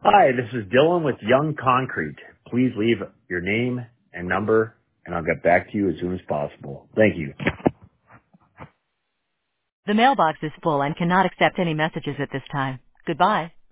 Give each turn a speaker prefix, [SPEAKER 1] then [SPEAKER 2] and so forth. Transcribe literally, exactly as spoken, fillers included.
[SPEAKER 1] Hi, this is Dylan with Young Concrete. Please leave your name and number, and I'll get back to you as soon as possible. Thank you.
[SPEAKER 2] The mailbox is full and cannot accept any messages at this time. Goodbye.